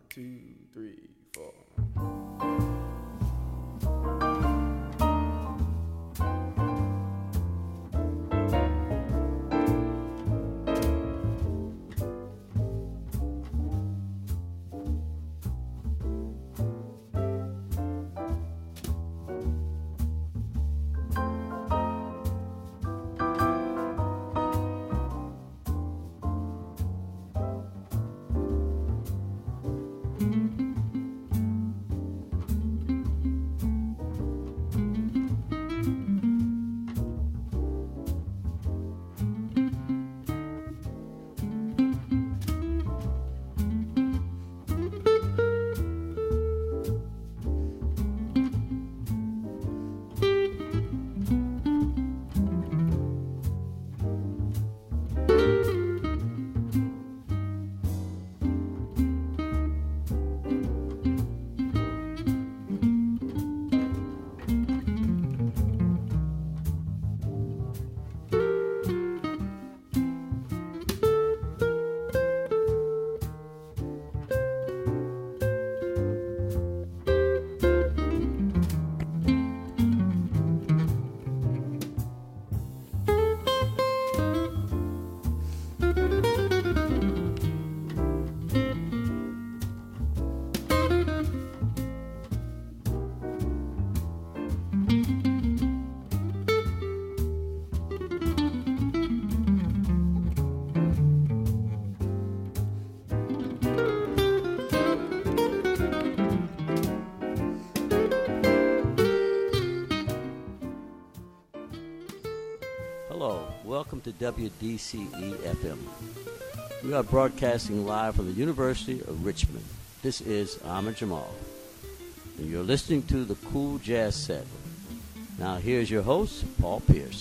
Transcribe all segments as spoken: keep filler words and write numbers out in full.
two, three, four. Welcome to W D C E F M. We are broadcasting live from the University of Richmond. This is Ahmad Jamal, and you're listening to the Cool Jazz Set. Now here's your host, Paul Pierce.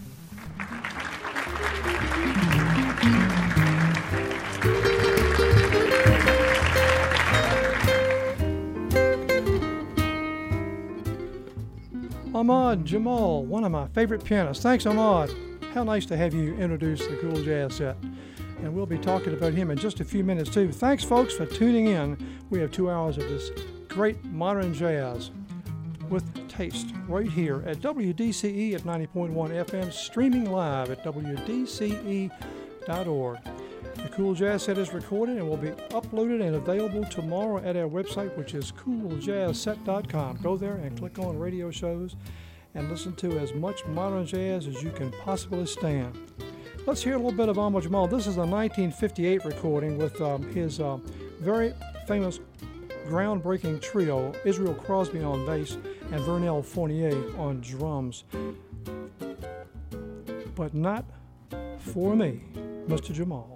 Ahmad Jamal, one of my favorite pianists. Thanks, Ahmad. How nice to have you introduce the Cool Jazz Set. And we'll be talking about him in just a few minutes, too. Thanks, folks, for tuning in. We have two hours of this great modern jazz with taste right here at W D C E at ninety point one F M, streaming live at W D C E dot org. The Cool Jazz Set is recorded and will be uploaded and available tomorrow at our website, which is cool jazz set dot com. Go there and click on radio shows and listen to as much modern jazz as you can possibly stand. Let's hear a little bit of Ahmad Jamal. This is a nineteen fifty-eight recording with um, his uh, very famous groundbreaking trio, Israel Crosby on bass and Vernel Fournier on drums. But not for me, Mister Jamal.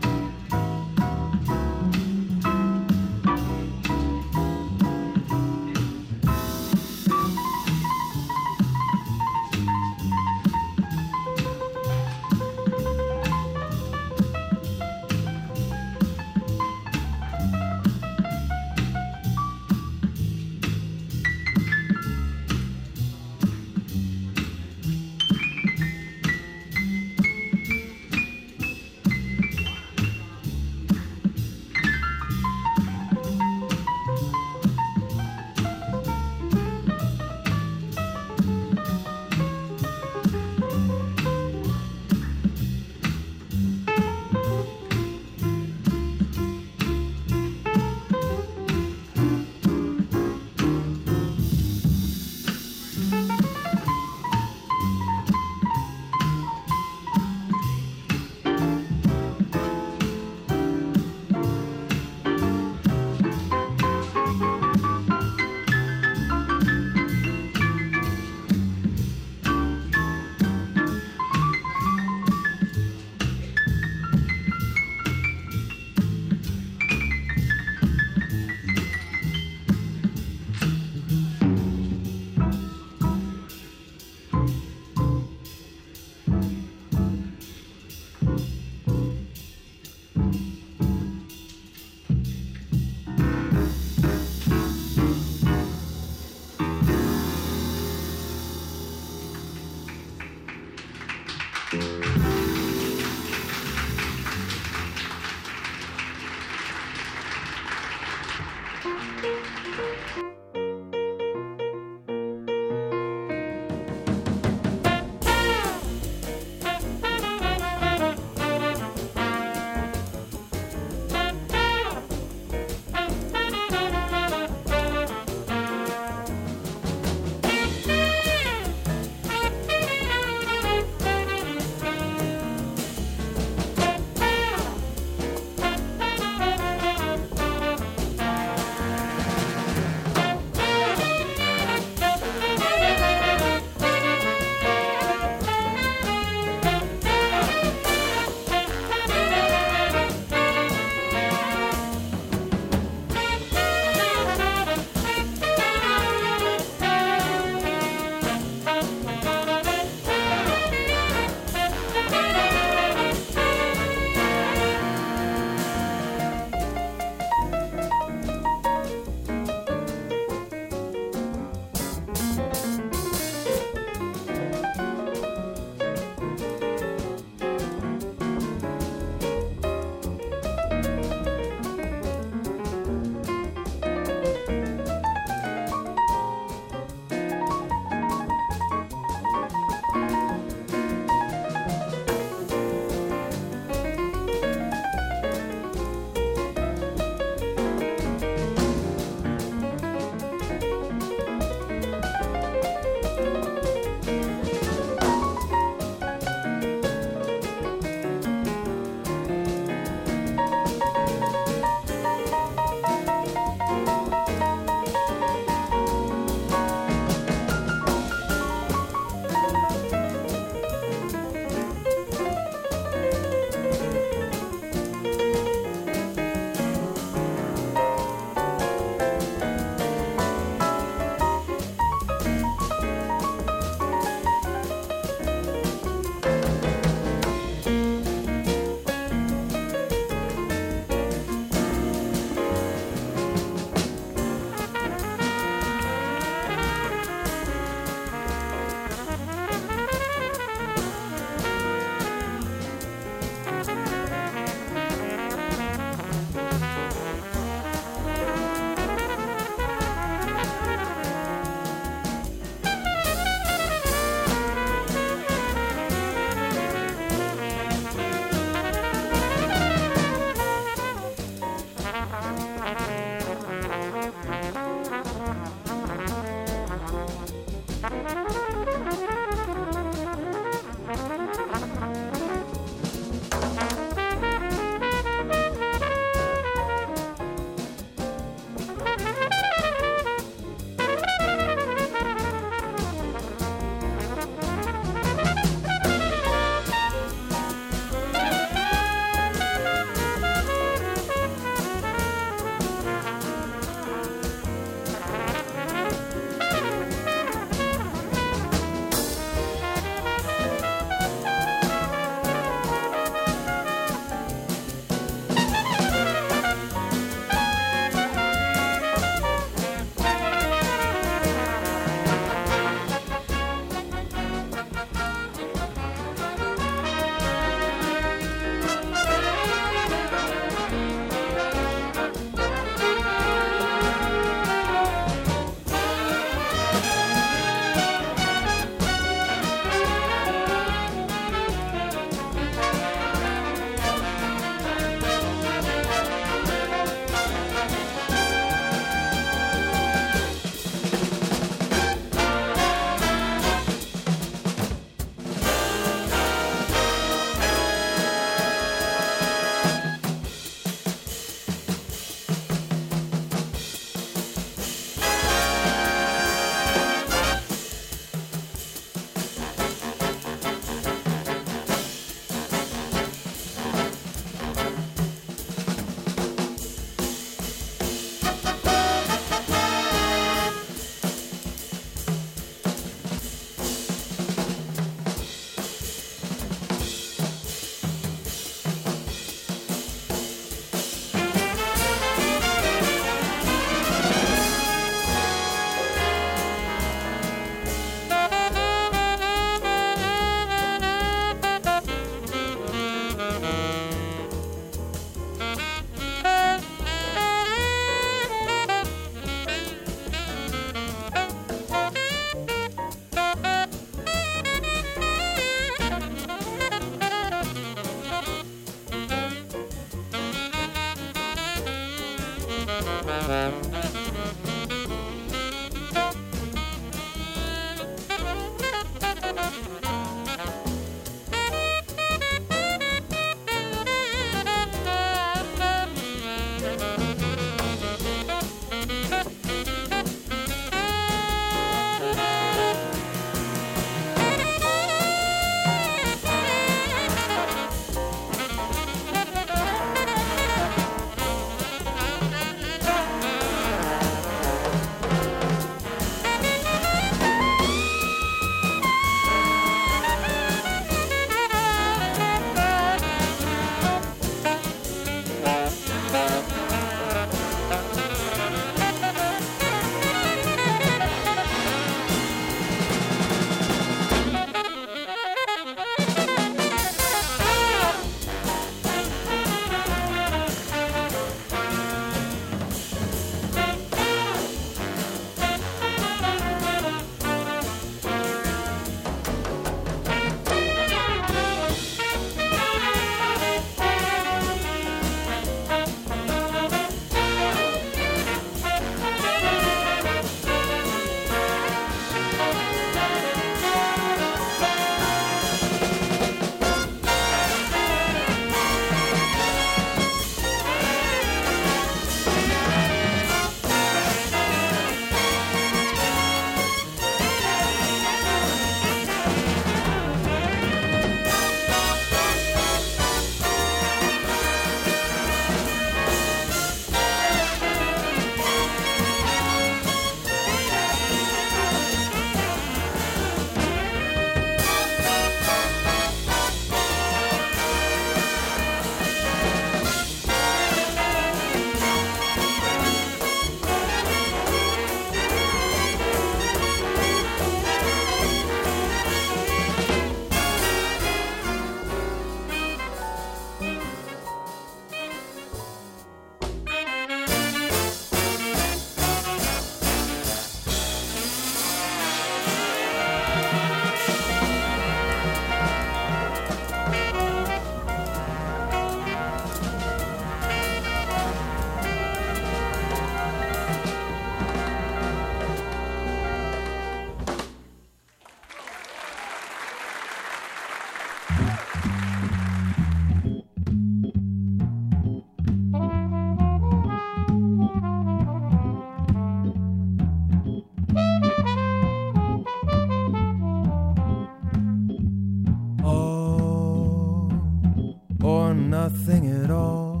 nothing at all.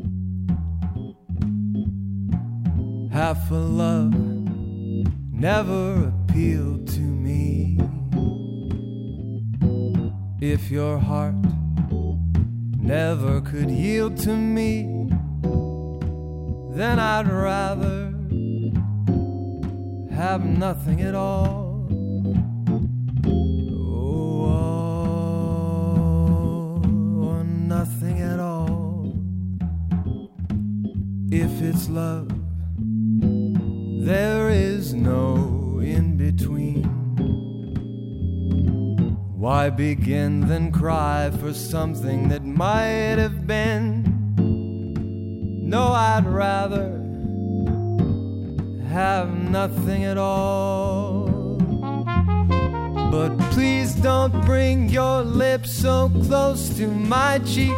Half a love never appealed to me. If your heart never could yield to me, then I'd rather have nothing at all. Oh, nothing at all. If it's love, there is no in-between. Why begin then cry for something that might have been? No, I'd rather have nothing at all. But please don't bring your lips so close to my cheek.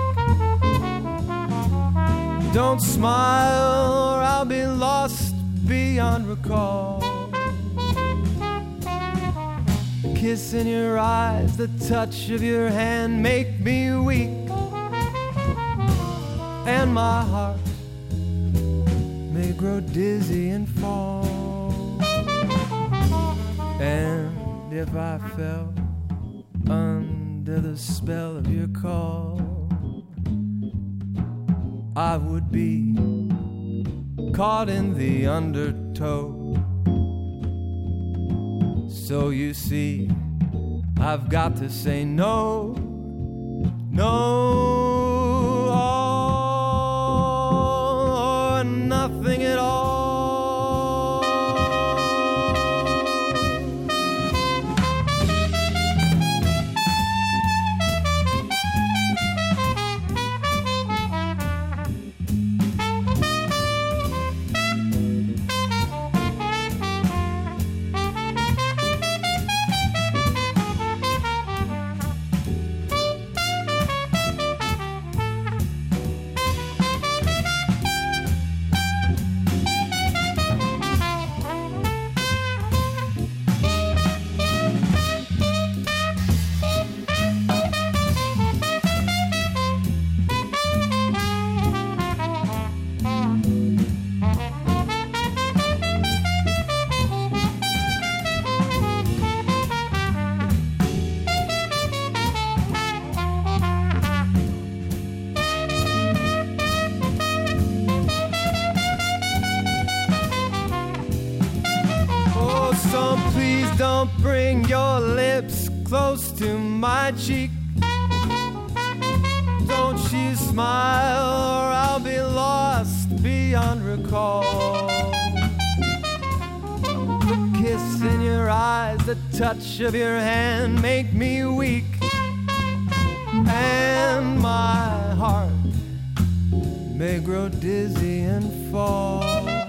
Don't smile or I'll be lost beyond recall. The kiss in your eyes, the touch of your hand make me weak, and my heart may grow dizzy and fall. And if I fell under the spell of your call, I would be caught in the undertow. So you see, I've got to say no, no, or nothing at all. Don't bring your lips close to my cheek. Don't you smile or I'll be lost beyond recall. The kiss in your eyes, the touch of your hand make me weak, and my heart may grow dizzy and fall.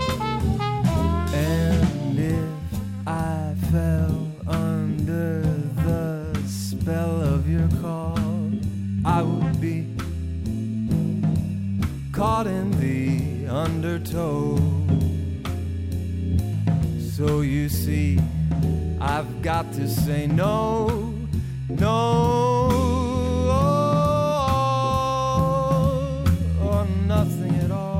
And if I fell under the spell of your call, I would be caught in the undertow. So you see, I've got to say no, no, or nothing at all.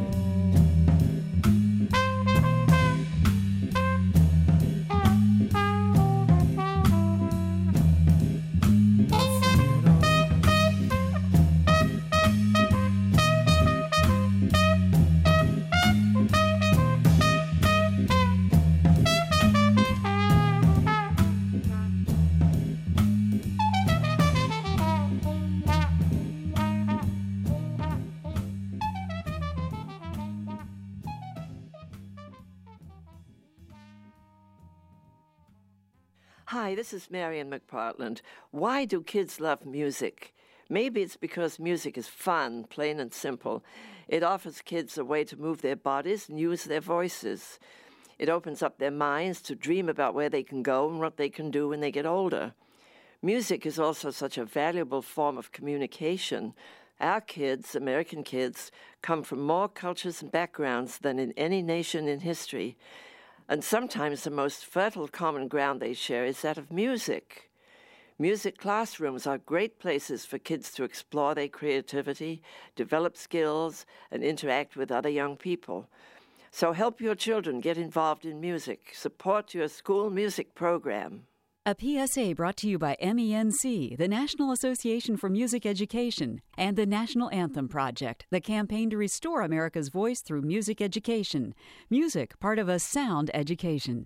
Hi, this is Marian McPartland. Why do kids love music? Maybe it's because music is fun, plain and simple. It offers kids a way to move their bodies and use their voices. It opens up their minds to dream about where they can go and what they can do when they get older. Music is also such a valuable form of communication. Our kids, American kids, come from more cultures and backgrounds than in any nation in history. And sometimes the most fertile common ground they share is that of music. Music classrooms are great places for kids to explore their creativity, develop skills, and interact with other young people. So help your children get involved in music. Support your school music program. A P S A brought to you by M E N C, the National Association for Music Education, and the National Anthem Project, the campaign to restore America's voice through music education. Music, part of a sound education.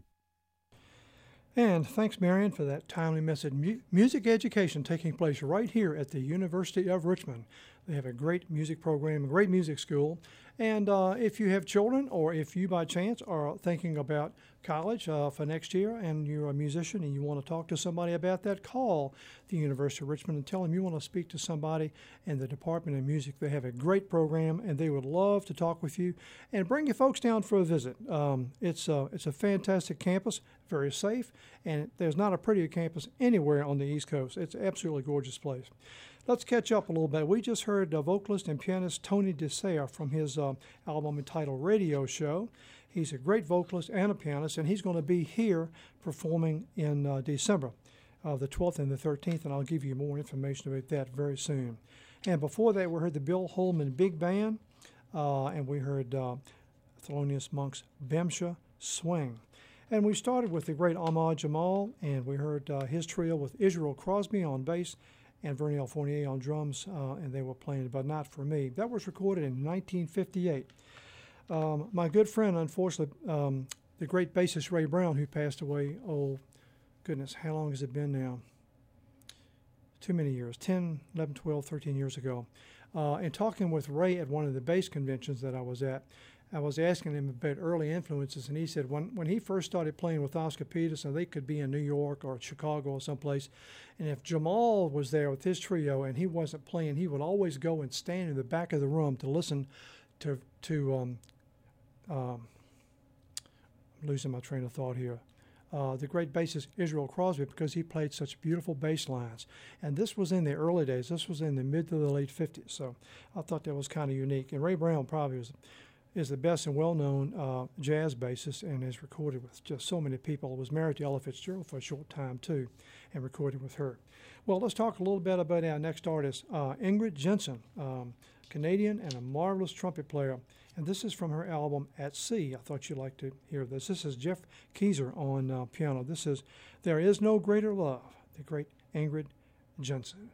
And thanks, Marion, for that timely message. Mu- music education taking place right here at the University of Richmond. They have a great music program, a great music school. And uh, if you have children, or if you by chance are thinking about college uh, for next year and you're a musician and you want to talk to somebody about that, call the University of Richmond and tell them you want to speak to somebody in the Department of Music. They have a great program and they would love to talk with you. And bring your folks down for a visit. Um, it's, uh, it's a fantastic campus, very safe, and there's not a prettier campus anywhere on the East Coast. It's an absolutely gorgeous place. Let's catch up a little bit. We just heard uh, vocalist and pianist Tony DeSere from his uh, album entitled Radio Show. He's a great vocalist and a pianist, and he's going to be here performing in uh, December, uh, the twelfth and the thirteenth, and I'll give you more information about that very soon. And before that, we heard the Bill Holman Big Band, uh, and we heard uh, Thelonious Monk's Bemsha Swing. And we started with the great Ahmad Jamal, and we heard uh, his trio with Israel Crosby on bass and Vernell Fournier on drums, uh, and they were playing But Not For Me. That was recorded in nineteen fifty-eight. Um, my good friend, unfortunately, um, the great bassist Ray Brown, who passed away, oh, goodness, how long has it been now? Too many years, ten, eleven, twelve, thirteen years ago. Uh, and talking with Ray at one of the bass conventions that I was at, I was asking him about early influences, and he said when, when he first started playing with Oscar Peterson, they could be in New York or Chicago or someplace, and if Jamal was there with his trio and he wasn't playing, he would always go and stand in the back of the room to listen to, to um, um, I'm losing my train of thought here, uh, the great bassist Israel Crosby, because he played such beautiful bass lines. And this was in the early days. This was in the mid to the late fifties, so I thought that was kind of unique. And Ray Brown probably was is the best and well-known uh, jazz bassist and has recorded with just so many people. Was married to Ella Fitzgerald for a short time, too, and recorded with her. Well, let's talk a little bit about our next artist, uh, Ingrid Jensen, um, Canadian and a marvelous trumpet player. And this is from her album At Sea. I thought you'd like to hear this. This is Jeff Keyser on uh, piano. This is There Is No Greater Love, the great Ingrid Jensen.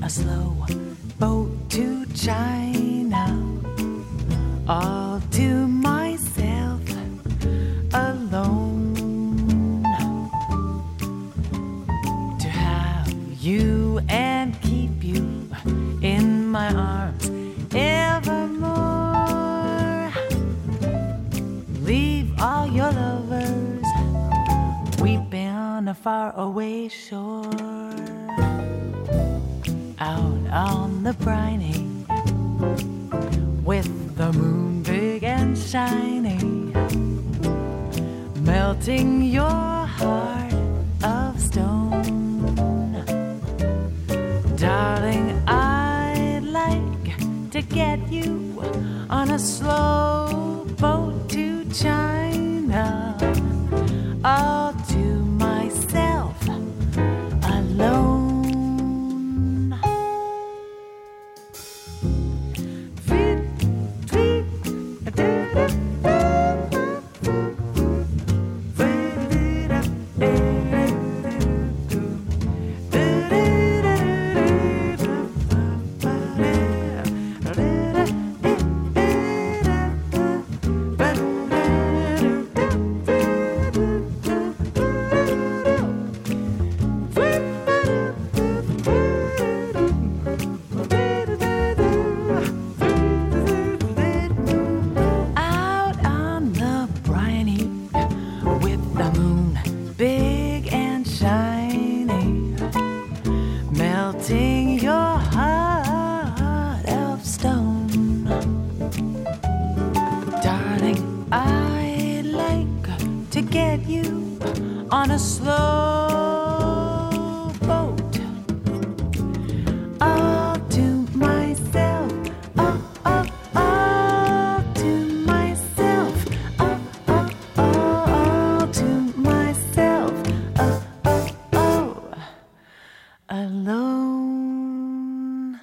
slow boat to China, all to myself alone. To have you and keep you in my arms evermore. Leave all your lovers weeping on a faraway shore. Out on the briny, with the moon big and shiny, melting your heart of stone. Darling, I'd like to get you on a slow boat to China, all to myself alone. On a slow boat, all to myself, oh, oh, all to myself, oh, oh, oh, all to myself, oh, oh, oh, alone.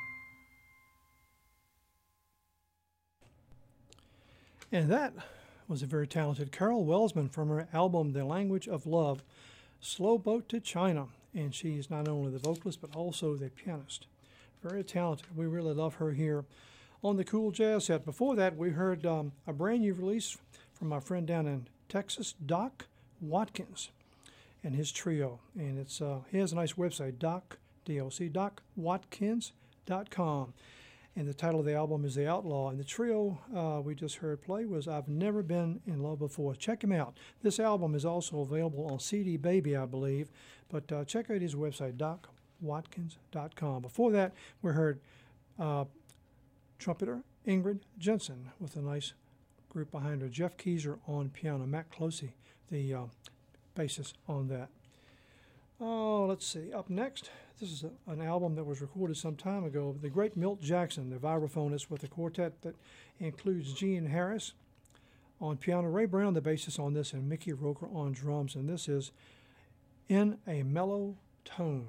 And that was a very talented Carol Welsman from her album The Language of Love, Slow Boat to China. And she is not only the vocalist but also the pianist. Very talented. We really love her here on the Cool Jazz Set. Before that, we heard um, a brand new release from my friend down in Texas, Doc Watkins, and his trio. And it's uh, he has a nice website, Doc, D L C, doc watkins dot com. And the title of the album is The Outlaw. And the trio uh, we just heard play was I've Never Been in Love Before. Check him out. This album is also available on C D Baby, I believe. But uh, check out his website, doc watkins dot com. Before that, we heard uh, trumpeter Ingrid Jensen with a nice group behind her. Jeff Keyser on piano. Matt Closey, the uh, bassist on that. Oh, let's see. Up next, this is a, an album that was recorded some time ago. The great Milt Jackson, the vibraphonist, with a quartet that includes Gene Harris on piano, Ray Brown, the bassist on this, and Mickey Roker on drums. And this is In a Mellow Tone.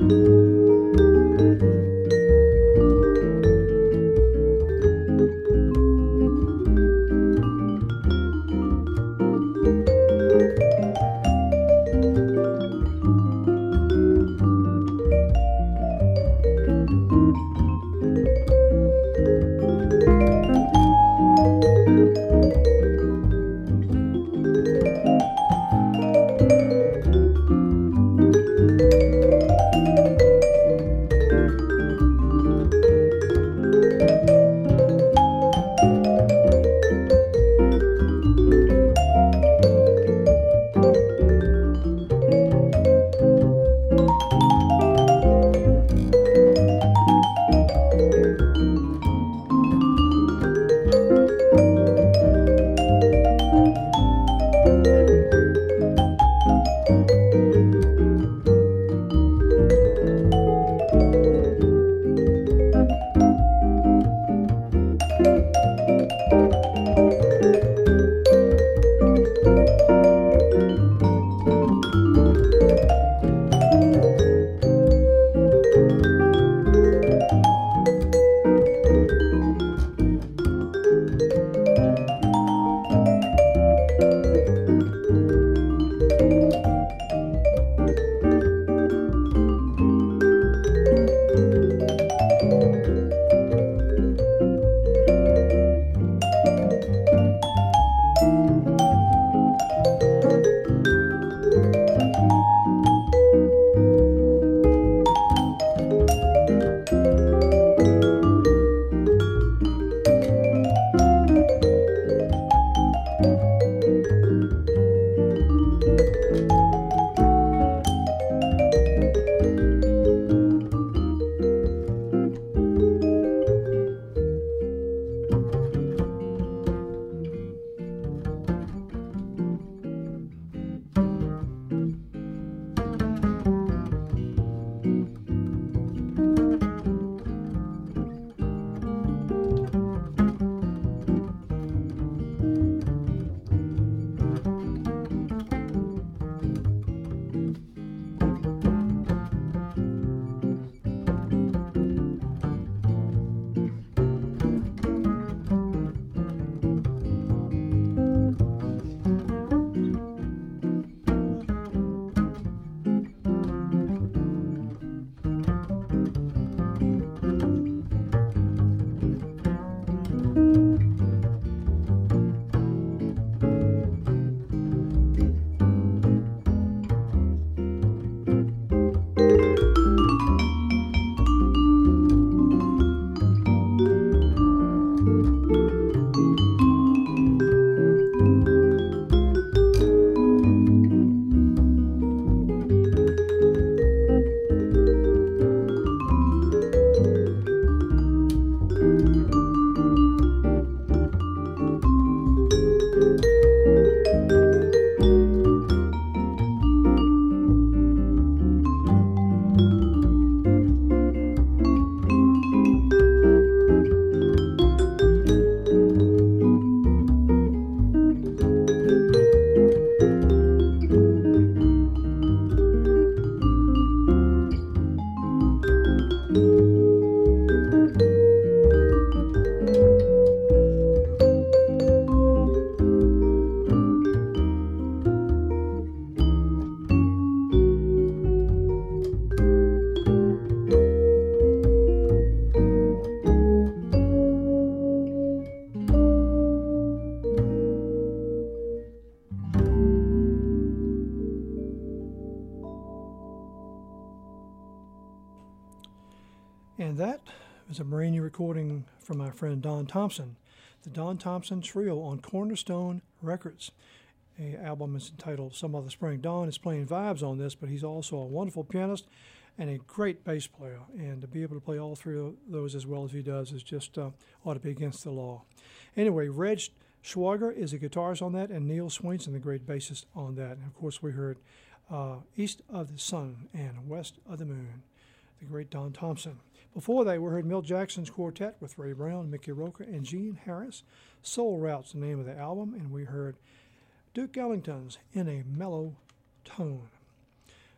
And that was a brand new recording from my friend Don Thompson, the Don Thompson Trio on Cornerstone Records. The album is entitled Some Other Spring. Don is playing vibes on this, but he's also a wonderful pianist and a great bass player. And to be able to play all three of those as well as he does is just uh, ought to be against the law. Anyway, Reg Schwager is a guitarist on that, and Neil Swainson, the great bassist on that. And of course, we heard uh, East of the Sun and West of the Moon, the great Don Thompson. Before that, we heard Milt Jackson's quartet with Ray Brown, Mickey Roker, and Gene Harris. Soul Route's the name of the album, and we heard Duke Ellington's In a Mellow Tone.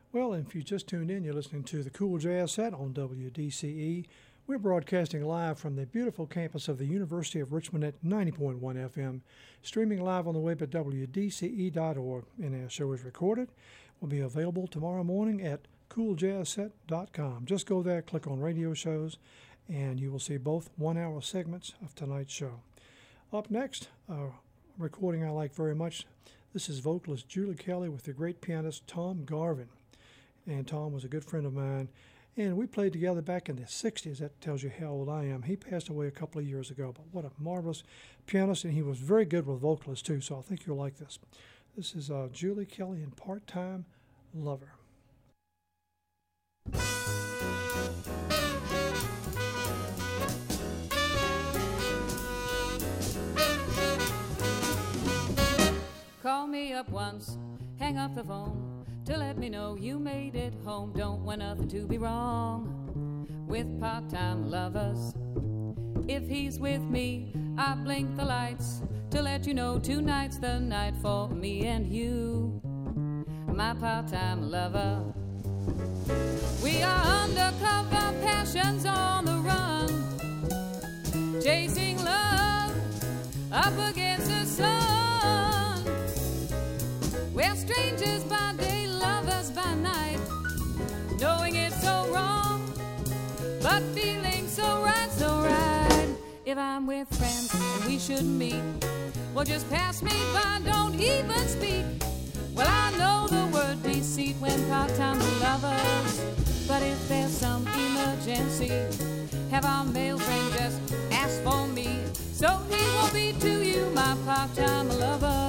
Well, if you just tuned in, you're listening to the Cool Jazz Set on W D C E. We're broadcasting live from the beautiful campus of the University of Richmond at ninety point one F M, streaming live on the web at W D C E dot org. And our show is recorded. Will be available tomorrow morning at cool jazz set dot com. Just go there, click on radio shows, and you will see both one-hour segments of tonight's show. Up next, a recording I like very much. This is vocalist Julie Kelly with the great pianist Tom Garvin. And Tom was a good friend of mine. And we played together back in the sixties. That tells you how old I am. He passed away a couple of years ago. But what a marvelous pianist. And he was very good with vocalists, too. So I think you'll like this. This is uh, Julie Kelly and Part-Time Lover. Call me up once, hang up the phone to let me know you made it home. Don't want nothing to be wrong with part-time lovers. If he's with me, I blink the lights to let you know tonight's the night for me and you, my part-time lover. We are undercover passions on the run, chasing love up against the sun. We're strangers by day, lovers by night, knowing it's so wrong, but feeling so right, so right. If I'm with friends and we should meet, well, just pass me by, don't even speak. Well, I know the word deceit when part-time lovers, but if there's some emergency, have our male friend just ask for me, so he will be to you my part-time lover.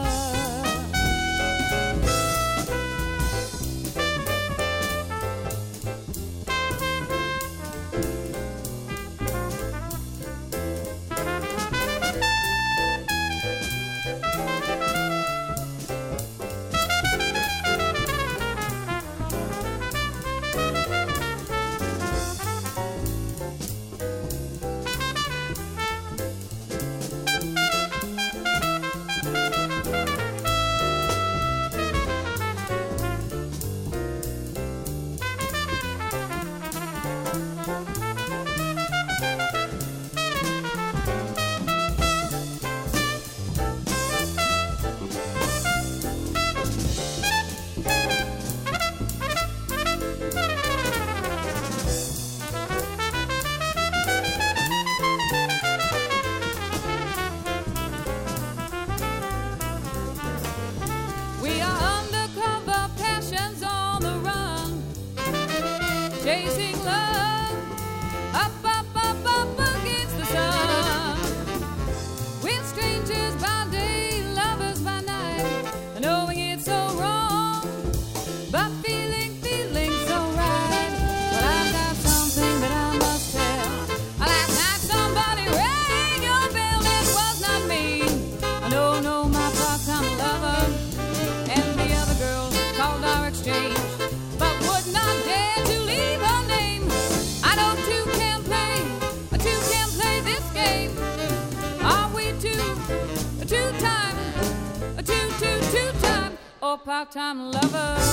Part-time lover.